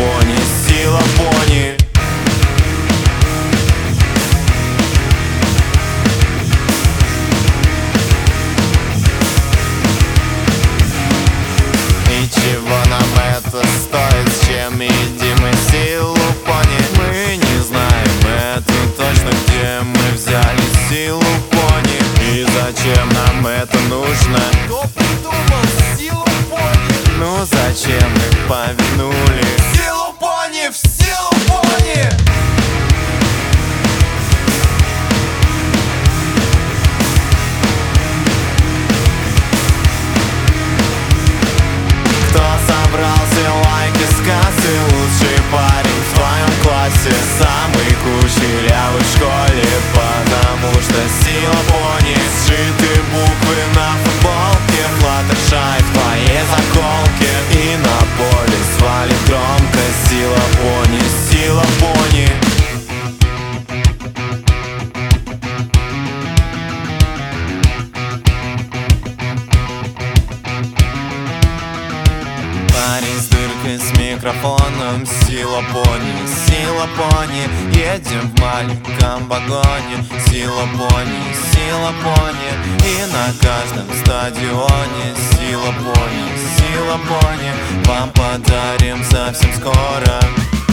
пони, сила пони. И чего нам это стоит, с чем едим мы силу пони? Мы не знаем это точно, где мы взяли силу пони. И зачем нам это нужно? Кто придумал силу пони? Ну зачем их повернули? Силу пони, в силу пони! Кто собрал все лайки с кассы? Лучший парень в твоем классе, самый кучерявый в школе, потому что сила пони. Сшиты буквы на футболке, Флаттершай в твоей заколке. И на поле свалит громко сила пони, сила пони. Парень с дыркой с микрофоном, сила пони, сила пони. Едем в маленьком вагоне, сила пони, сила пони. И на каждом стадионе сила пони, сила пони. Вам подарим совсем скоро.